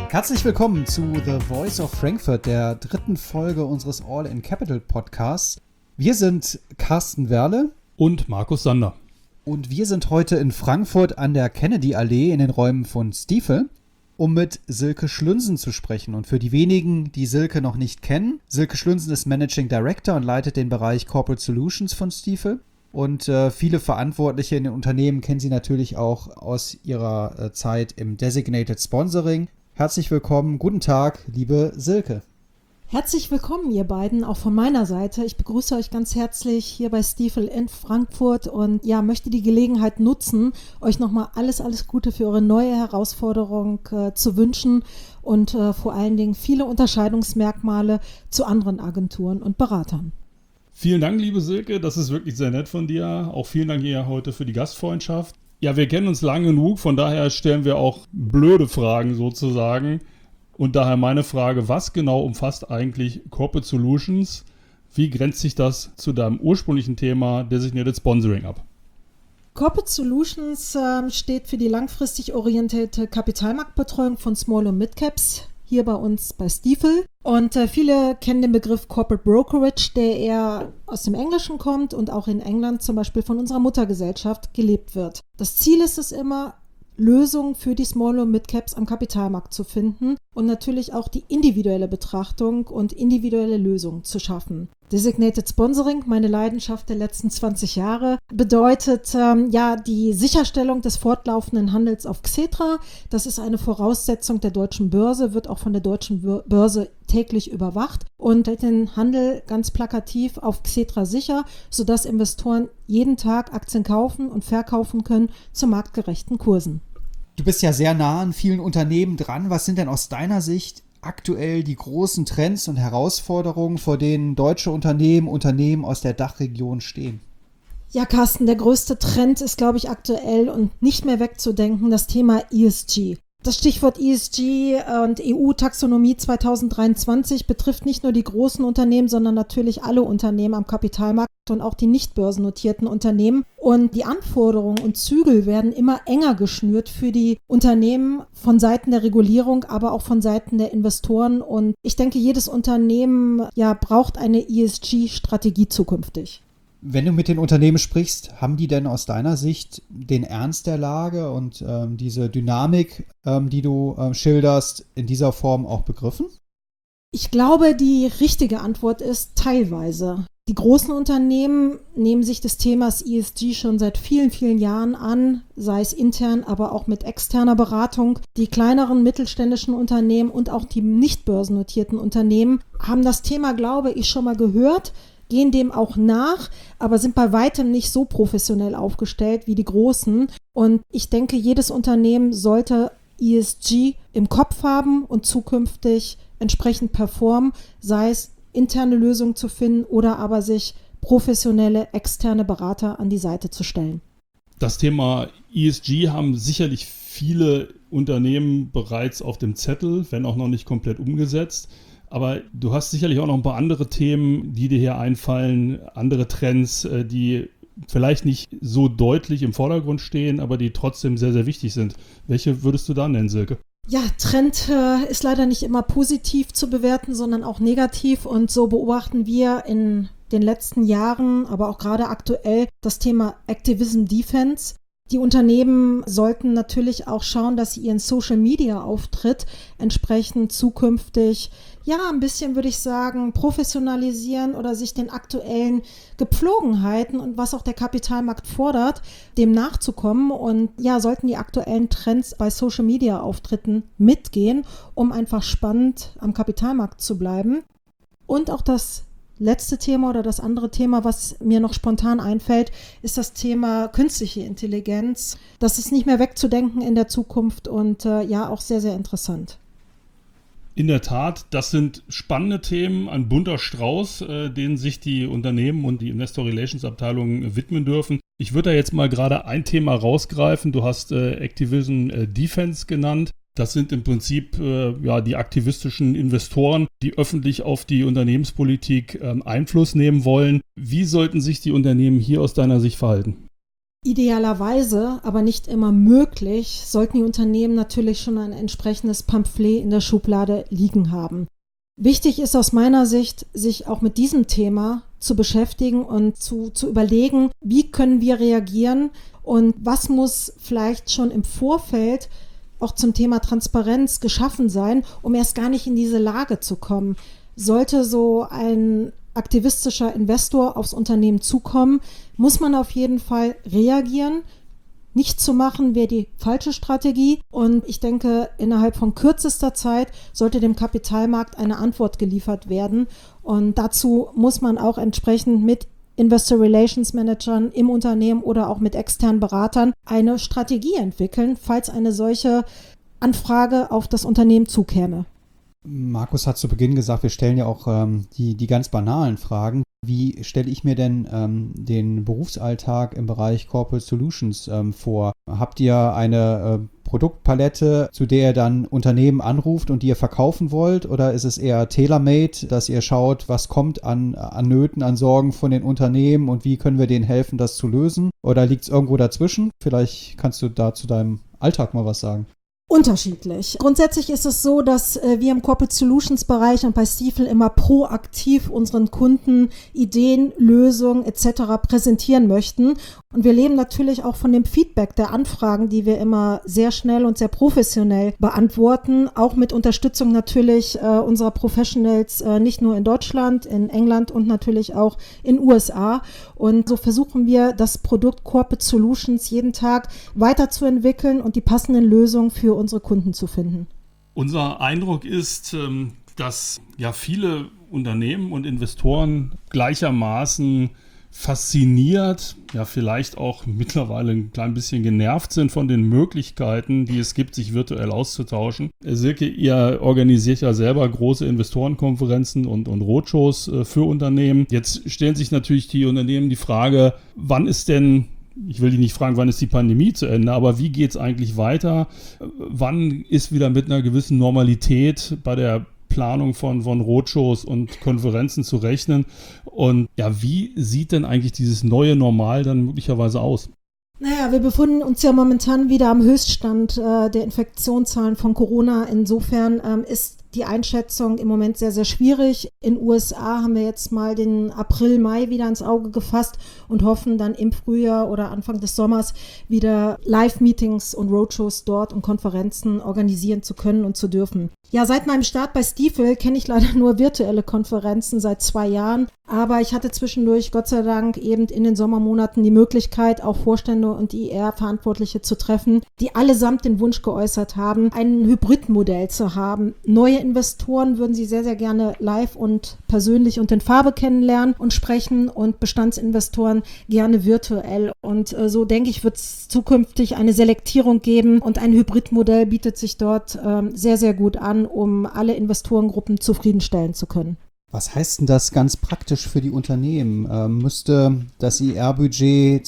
Herzlich willkommen zu The Voice of Frankfurt, der dritten Folge unseres All in Capital Podcasts. Wir sind Carsten Werle und Markus Sander. Und wir sind heute in Frankfurt an der Kennedy-Allee in den Räumen von Stifel, um mit Silke Schlünsen zu sprechen. Und für die wenigen, die Silke noch nicht kennen, Silke Schlünsen ist Managing Director und leitet den Bereich Corporate Solutions von Stifel. Und viele Verantwortliche in den Unternehmen kennen sie natürlich auch aus ihrer Zeit im Designated Sponsoring. Herzlich willkommen, guten Tag, liebe Silke. Herzlich willkommen, ihr beiden, auch von meiner Seite. Ich begrüße euch ganz herzlich hier bei Stifel in Frankfurt und ja, möchte die Gelegenheit nutzen, euch nochmal alles Gute für eure neue Herausforderung zu wünschen und vor allen Dingen viele Unterscheidungsmerkmale zu anderen Agenturen und Beratern. Vielen Dank, liebe Silke, das ist wirklich sehr nett von dir. Auch vielen Dank hier heute für die Gastfreundschaft. Ja, wir kennen uns lange genug, von daher stellen wir auch blöde Fragen sozusagen. Und daher meine Frage, was genau umfasst eigentlich Corporate Solutions? Wie grenzt sich das zu deinem ursprünglichen Thema Designated Sponsoring ab? Corporate Solutions steht für die langfristig orientierte Kapitalmarktbetreuung von Small- und Mid-Caps hier bei uns bei Stifel. Und viele kennen den Begriff Corporate Brokerage, der eher aus dem Englischen kommt und auch in England zum Beispiel von unserer Muttergesellschaft gelebt wird. Das Ziel ist es immer, Lösungen für die Small- und Mid-Caps am Kapitalmarkt zu finden und natürlich auch die individuelle Betrachtung und individuelle Lösungen zu schaffen. Designated Sponsoring, meine Leidenschaft der letzten 20 Jahre, bedeutet die Sicherstellung des fortlaufenden Handels auf Xetra. Das ist eine Voraussetzung der deutschen Börse, wird auch von der deutschen Börse täglich überwacht und hält den Handel ganz plakativ auf Xetra sicher, sodass Investoren jeden Tag Aktien kaufen und verkaufen können zu marktgerechten Kursen. Du bist ja sehr nah an vielen Unternehmen dran. Was sind denn aus deiner Sicht aktuell die großen Trends und Herausforderungen, vor denen deutsche Unternehmen aus der Dachregion stehen? Ja, Carsten, der größte Trend ist, glaube ich, aktuell und nicht mehr wegzudenken, das Thema ESG. Das Stichwort ESG und EU-Taxonomie 2023 betrifft nicht nur die großen Unternehmen, sondern natürlich alle Unternehmen am Kapitalmarkt und auch die nicht börsennotierten Unternehmen. Und die Anforderungen und Zügel werden immer enger geschnürt für die Unternehmen von Seiten der Regulierung, aber auch von Seiten der Investoren. Und ich denke, jedes Unternehmen braucht eine ESG-Strategie zukünftig. Wenn du mit den Unternehmen sprichst, haben die denn aus deiner Sicht den Ernst der Lage und diese Dynamik, die du schilderst, in dieser Form auch begriffen? Ich glaube, die richtige Antwort ist teilweise. Die großen Unternehmen nehmen sich des Themas ESG schon seit vielen, vielen Jahren an, sei es intern, aber auch mit externer Beratung. Die kleineren mittelständischen Unternehmen und auch die nicht börsennotierten Unternehmen haben das Thema, glaube ich, schon mal gehört, gehen dem auch nach, aber sind bei weitem nicht so professionell aufgestellt wie die Großen. Und ich denke, jedes Unternehmen sollte ESG im Kopf haben und zukünftig entsprechend performen, sei es interne Lösungen zu finden oder aber sich professionelle externe Berater an die Seite zu stellen. Das Thema ESG haben sicherlich viele Unternehmen bereits auf dem Zettel, wenn auch noch nicht komplett umgesetzt. Aber du hast sicherlich auch noch ein paar andere Themen, die dir hier einfallen, andere Trends, die vielleicht nicht so deutlich im Vordergrund stehen, aber die trotzdem sehr, sehr wichtig sind. Welche würdest du da nennen, Silke? Ja, Trend ist leider nicht immer positiv zu bewerten, sondern auch negativ. Und so beobachten wir in den letzten Jahren, aber auch gerade aktuell, das Thema Activism Defense. Die Unternehmen sollten natürlich auch schauen, dass sie ihren Social-Media-Auftritt entsprechend zukünftig, ein bisschen, würde ich sagen, professionalisieren oder sich den aktuellen Gepflogenheiten und was auch der Kapitalmarkt fordert, dem nachzukommen und sollten die aktuellen Trends bei Social-Media-Auftritten mitgehen, um einfach spannend am Kapitalmarkt zu bleiben. Und auch das letzte Thema oder das andere Thema, was mir noch spontan einfällt, ist das Thema künstliche Intelligenz. Das ist nicht mehr wegzudenken in der Zukunft und auch sehr, sehr interessant. In der Tat, das sind spannende Themen, ein bunter Strauß, denen sich die Unternehmen und die Investor Relations Abteilungen widmen dürfen. Ich würde da jetzt mal gerade ein Thema rausgreifen. Du hast Activism Defense genannt. Das sind im Prinzip die aktivistischen Investoren, die öffentlich auf die Unternehmenspolitik Einfluss nehmen wollen. Wie sollten sich die Unternehmen hier aus deiner Sicht verhalten? Idealerweise, aber nicht immer möglich, sollten die Unternehmen natürlich schon ein entsprechendes Pamphlet in der Schublade liegen haben. Wichtig ist aus meiner Sicht, sich auch mit diesem Thema zu beschäftigen und zu überlegen, wie können wir reagieren und was muss vielleicht schon im Vorfeld auch zum Thema Transparenz geschaffen sein, um erst gar nicht in diese Lage zu kommen. Sollte so ein aktivistischer Investor aufs Unternehmen zukommen, muss man auf jeden Fall reagieren. Nicht zu machen wäre die falsche Strategie und ich denke, innerhalb von kürzester Zeit sollte dem Kapitalmarkt eine Antwort geliefert werden und dazu muss man auch entsprechend mit Investor Relations Managern im Unternehmen oder auch mit externen Beratern eine Strategie entwickeln, falls eine solche Anfrage auf das Unternehmen zukäme. Markus hat zu Beginn gesagt, wir stellen ja auch die ganz banalen Fragen. Wie stelle ich mir denn den Berufsalltag im Bereich Corporate Solutions vor? Habt ihr eine Produktpalette, zu der ihr dann Unternehmen anruft und die ihr verkaufen wollt? Oder ist es eher tailor-made, dass ihr schaut, was kommt an Nöten, an Sorgen von den Unternehmen und wie können wir denen helfen, das zu lösen? Oder liegt es irgendwo dazwischen? Vielleicht kannst du da zu deinem Alltag mal was sagen. Unterschiedlich. Grundsätzlich ist es so, dass wir im Corporate Solutions Bereich und bei Stifel immer proaktiv unseren Kunden Ideen, Lösungen etc. präsentieren möchten. Und wir leben natürlich auch von dem Feedback der Anfragen, die wir immer sehr schnell und sehr professionell beantworten, auch mit Unterstützung natürlich unserer Professionals, nicht nur in Deutschland, in England und natürlich auch in USA. Und so versuchen wir, das Produkt Corporate Solutions jeden Tag weiterzuentwickeln und die passenden Lösungen für unsere Kunden zu finden. Unser Eindruck ist, dass ja viele Unternehmen und Investoren gleichermaßen fasziniert, ja vielleicht auch mittlerweile ein klein bisschen genervt sind von den Möglichkeiten, die es gibt, sich virtuell auszutauschen. Silke, ihr organisiert ja selber große Investorenkonferenzen und Roadshows für Unternehmen. Jetzt stellen sich natürlich die Unternehmen die Frage, wann ist denn, ich will dich nicht fragen, wann ist die Pandemie zu Ende, aber wie geht es eigentlich weiter? Wann ist wieder mit einer gewissen Normalität bei der Planung von Roadshows und Konferenzen zu rechnen? Und ja, wie sieht denn eigentlich dieses neue Normal dann möglicherweise aus? Naja, wir befinden uns ja momentan wieder am Höchststand der Infektionszahlen von Corona. Insofern ist die Einschätzung im Moment sehr, sehr schwierig. In den USA haben wir jetzt mal den April, Mai wieder ins Auge gefasst und hoffen dann im Frühjahr oder Anfang des Sommers wieder Live-Meetings und Roadshows dort und Konferenzen organisieren zu können und zu dürfen. Ja, seit meinem Start bei Stifel kenne ich leider nur virtuelle Konferenzen seit 2 Jahren, aber ich hatte zwischendurch Gott sei Dank eben in den Sommermonaten die Möglichkeit, auch Vorstände und IR-Verantwortliche zu treffen, die allesamt den Wunsch geäußert haben, ein Hybridmodell zu haben. Neue Investoren würden sie sehr, sehr gerne live und persönlich und in Farbe kennenlernen und sprechen und Bestandsinvestoren gerne virtuell. Und so denke ich, wird es zukünftig eine Selektierung geben und ein Hybridmodell bietet sich dort sehr, sehr gut an, um alle Investorengruppen zufriedenstellen zu können. Was heißt denn das ganz praktisch für die Unternehmen? Müsste das IR-Budget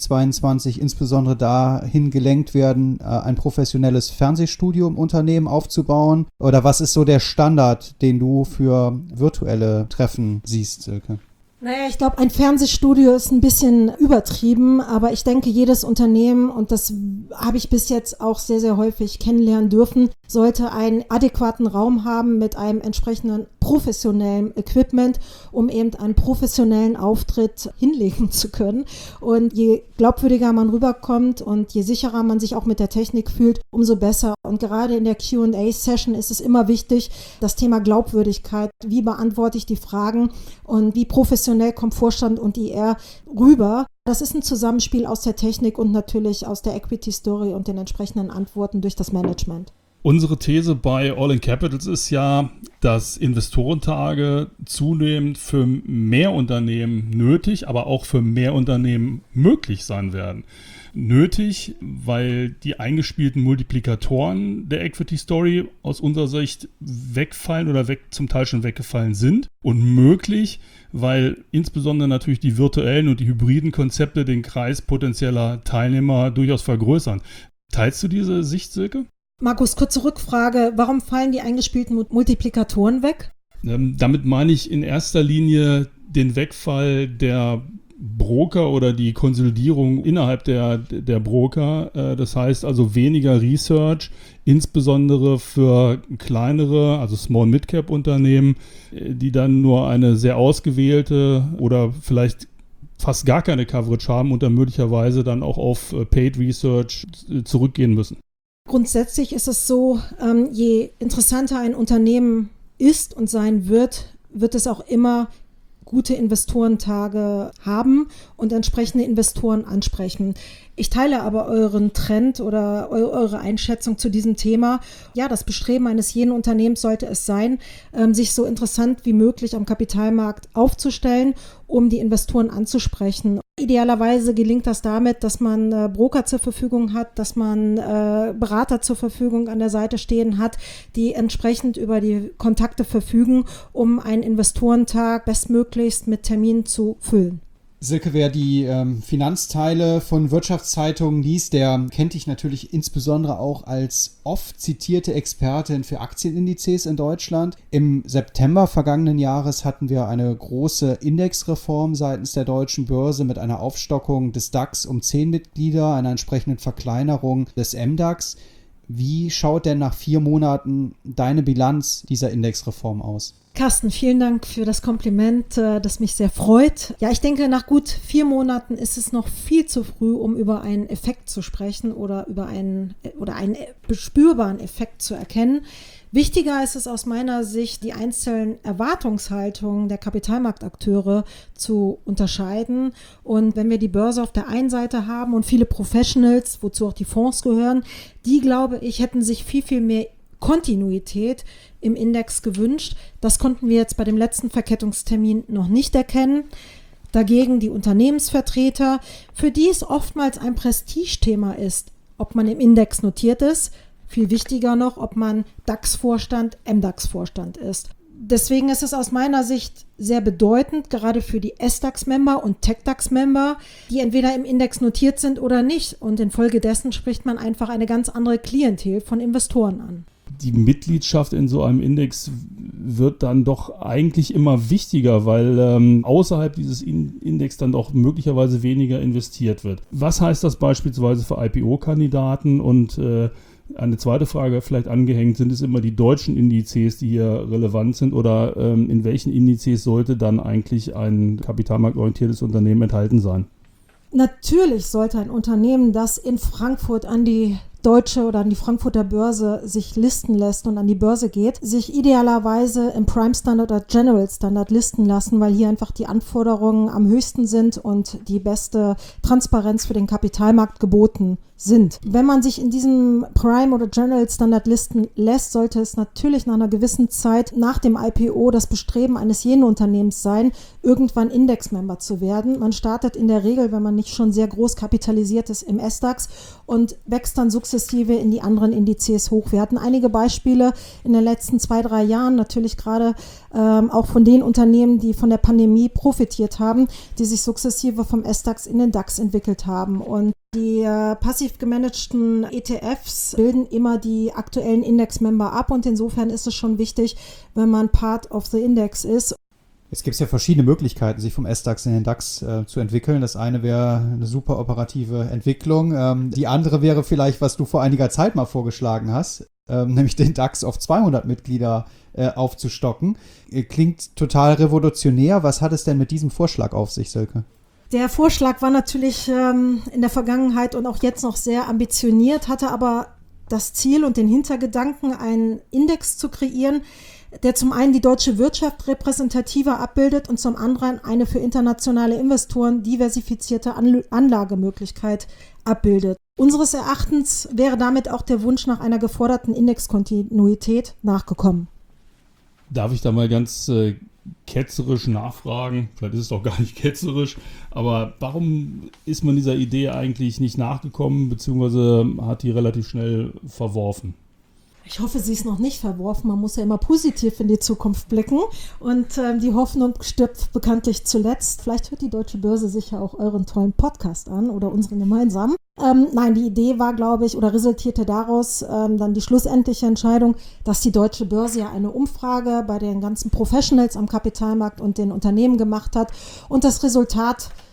2022 insbesondere dahin gelenkt werden, ein professionelles Fernsehstudio im Unternehmen aufzubauen? Oder was ist so der Standard, den du für virtuelle Treffen siehst, Silke? Naja, ich glaube, ein Fernsehstudio ist ein bisschen übertrieben, aber ich denke, jedes Unternehmen, und das habe ich bis jetzt auch sehr, sehr häufig kennenlernen dürfen, sollte einen adäquaten Raum haben mit einem entsprechenden professionellen Equipment, um eben einen professionellen Auftritt hinlegen zu können. Und je glaubwürdiger man rüberkommt und je sicherer man sich auch mit der Technik fühlt, umso besser. Und gerade in der Q&A-Session ist es immer wichtig, das Thema Glaubwürdigkeit, wie beantworte ich die Fragen und wie professionell kommt Vorstand und IR rüber. Das ist ein Zusammenspiel aus der Technik und natürlich aus der Equity Story und den entsprechenden Antworten durch das Management. Unsere These bei All in Capitals ist ja, dass Investorentage zunehmend für mehr Unternehmen nötig, aber auch für mehr Unternehmen möglich sein werden. Nötig, weil die eingespielten Multiplikatoren der Equity Story aus unserer Sicht wegfallen oder zum Teil schon weggefallen sind. Und möglich, weil insbesondere natürlich die virtuellen und die hybriden Konzepte den Kreis potenzieller Teilnehmer durchaus vergrößern. Teilst du diese Sicht, Silke? Markus, kurze Rückfrage. Warum fallen die eingespielten Multiplikatoren weg? Damit meine ich in erster Linie den Wegfall der Broker oder die Konsolidierung innerhalb der Broker. Das heißt also weniger Research, insbesondere für kleinere, also Small-Mid-Cap-Unternehmen, die dann nur eine sehr ausgewählte oder vielleicht fast gar keine Coverage haben und dann möglicherweise dann auch auf Paid Research zurückgehen müssen. Grundsätzlich ist es so, je interessanter ein Unternehmen ist und sein wird es auch immer gute Investorentage haben und entsprechende Investoren ansprechen. Ich teile aber euren Trend oder eure Einschätzung zu diesem Thema. Ja, das Bestreben eines jeden Unternehmens sollte es sein, sich so interessant wie möglich am Kapitalmarkt aufzustellen, um die Investoren anzusprechen. Idealerweise gelingt das damit, dass man Broker zur Verfügung hat, dass man Berater zur Verfügung an der Seite stehen hat, die entsprechend über die Kontakte verfügen, um einen Investorentag bestmöglichst mit Terminen zu füllen. Silke, wer die Finanzteile von Wirtschaftszeitungen liest, der kennt dich natürlich insbesondere auch als oft zitierte Expertin für Aktienindizes in Deutschland. Im September vergangenen Jahres hatten wir eine große Indexreform seitens der Deutschen Börse mit einer Aufstockung des DAX um 10 Mitglieder, einer entsprechenden Verkleinerung des MDAX. Wie schaut denn nach 4 Monaten deine Bilanz dieser Indexreform aus? Carsten, vielen Dank für das Kompliment, das mich sehr freut. Ja, ich denke, nach gut 4 Monaten ist es noch viel zu früh, um über einen Effekt zu sprechen oder über einen bespürbaren Effekt zu erkennen. Wichtiger ist es aus meiner Sicht, die einzelnen Erwartungshaltungen der Kapitalmarktakteure zu unterscheiden. Und wenn wir die Börse auf der einen Seite haben und viele Professionals, wozu auch die Fonds gehören, die, glaube ich, hätten sich viel, viel mehr Kontinuität im Index gewünscht. Das konnten wir jetzt bei dem letzten Verkettungstermin noch nicht erkennen. Dagegen die Unternehmensvertreter, für die es oftmals ein Prestigethema ist, ob man im Index notiert ist. Viel wichtiger noch, ob man DAX-Vorstand, MDAX-Vorstand ist. Deswegen ist es aus meiner Sicht sehr bedeutend, gerade für die SDAX-Member und TechDAX-Member, die entweder im Index notiert sind oder nicht. Und infolgedessen spricht man einfach eine ganz andere Klientel von Investoren an. Die Mitgliedschaft in so einem Index wird dann doch eigentlich immer wichtiger, weil außerhalb dieses Index dann doch möglicherweise weniger investiert wird. Was heißt das beispielsweise für IPO-Kandidaten? Und eine zweite Frage vielleicht angehängt, sind es immer die deutschen Indizes, die hier relevant sind, oder in welchen Indizes sollte dann eigentlich ein kapitalmarktorientiertes Unternehmen enthalten sein? Natürlich sollte ein Unternehmen, das in Frankfurt an die deutsche oder an die Frankfurter Börse sich listen lässt und an die Börse geht, sich idealerweise im Prime Standard oder General Standard listen lassen, weil hier einfach die Anforderungen am höchsten sind und die beste Transparenz für den Kapitalmarkt geboten sind. Wenn man sich in diesem Prime oder General Standard listen lässt, sollte es natürlich nach einer gewissen Zeit nach dem IPO das Bestreben eines jeden Unternehmens sein, irgendwann Index-Member zu werden. Man startet in der Regel, wenn man nicht schon sehr groß kapitalisiert ist, im SDAX und wächst dann sukzessive in die anderen Indizes hoch. Wir hatten einige Beispiele in den letzten 2-3 Jahren, natürlich gerade auch von den Unternehmen, die von der Pandemie profitiert haben, die sich sukzessive vom SDAX in den DAX entwickelt haben. Und die passiv gemanagten ETFs bilden immer die aktuellen Index-Member ab und insofern ist es schon wichtig, wenn man Part of the Index ist. Es gibt ja verschiedene Möglichkeiten, sich vom SDAX in den DAX zu entwickeln. Das eine wäre eine super operative Entwicklung. Die andere wäre vielleicht, was du vor einiger Zeit mal vorgeschlagen hast, nämlich den DAX auf 200 Mitglieder aufzustocken. Klingt total revolutionär. Was hat es denn mit diesem Vorschlag auf sich, Silke? Der Vorschlag war natürlich in der Vergangenheit und auch jetzt noch sehr ambitioniert, hatte aber das Ziel und den Hintergedanken, einen Index zu kreieren, der zum einen die deutsche Wirtschaft repräsentativer abbildet und zum anderen eine für internationale Investoren diversifizierte Anlagemöglichkeit abbildet. Unseres Erachtens wäre damit auch der Wunsch nach einer geforderten Indexkontinuität nachgekommen. Darf ich da mal ganz ketzerisch nachfragen? Vielleicht ist es doch gar nicht ketzerisch, aber warum ist man dieser Idee eigentlich nicht nachgekommen, beziehungsweise hat die relativ schnell verworfen? Ich hoffe, sie ist noch nicht verworfen. Man muss ja immer positiv in die Zukunft blicken. Und die Hoffnung stirbt bekanntlich zuletzt. Vielleicht hört die Deutsche Börse sich ja auch euren tollen Podcast an oder unseren gemeinsamen. Nein, die Idee war, glaube ich, oder resultierte daraus dann die schlussendliche Entscheidung, dass die Deutsche Börse ja eine Umfrage bei den ganzen Professionals am Kapitalmarkt und den Unternehmen gemacht hat. Und das Resultat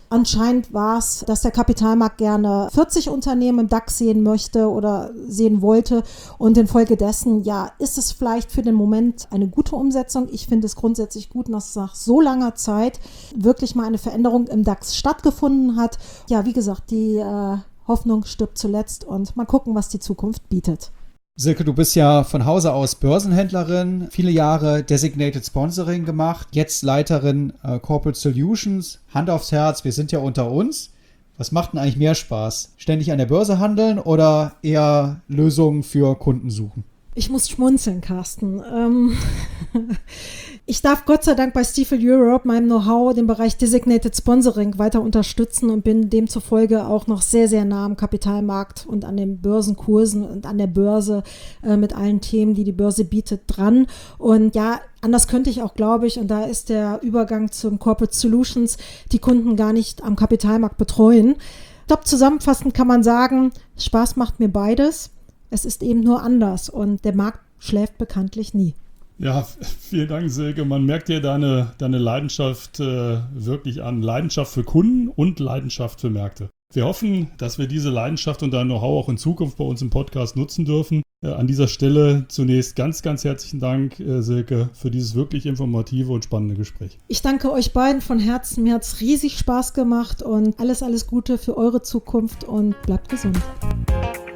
Anscheinend war es, dass der Kapitalmarkt gerne 40 Unternehmen im DAX sehen möchte oder sehen wollte und infolgedessen, ja, ist es vielleicht für den Moment eine gute Umsetzung. Ich finde es grundsätzlich gut, dass nach so langer Zeit wirklich mal eine Veränderung im DAX stattgefunden hat. Ja, wie gesagt, die Hoffnung stirbt zuletzt und mal gucken, was die Zukunft bietet. Silke, du bist ja von Hause aus Börsenhändlerin, viele Jahre Designated Sponsoring gemacht, jetzt Leiterin Corporate Solutions. Hand aufs Herz, wir sind ja unter uns. Was macht denn eigentlich mehr Spaß? Ständig an der Börse handeln oder eher Lösungen für Kunden suchen? Ich muss schmunzeln, Carsten. Ich darf Gott sei Dank bei Stifel Europe meinem Know-how den Bereich Designated Sponsoring weiter unterstützen und bin demzufolge auch noch sehr, sehr nah am Kapitalmarkt und an den Börsenkursen und an der Börse mit allen Themen, die die Börse bietet, dran. Und ja, anders könnte ich auch, glaube ich, und da ist der Übergang zum Corporate Solutions, die Kunden gar nicht am Kapitalmarkt betreuen. Ich glaube, zusammenfassend kann man sagen, Spaß macht mir beides. Es ist eben nur anders und der Markt schläft bekanntlich nie. Ja, vielen Dank, Silke. Man merkt dir deine Leidenschaft wirklich an. Leidenschaft für Kunden und Leidenschaft für Märkte. Wir hoffen, dass wir diese Leidenschaft und dein Know-how auch in Zukunft bei uns im Podcast nutzen dürfen. An dieser Stelle zunächst ganz, ganz herzlichen Dank, Silke, für dieses wirklich informative und spannende Gespräch. Ich danke euch beiden von Herzen. Mir hat es riesig Spaß gemacht und alles, alles Gute für eure Zukunft und bleibt gesund.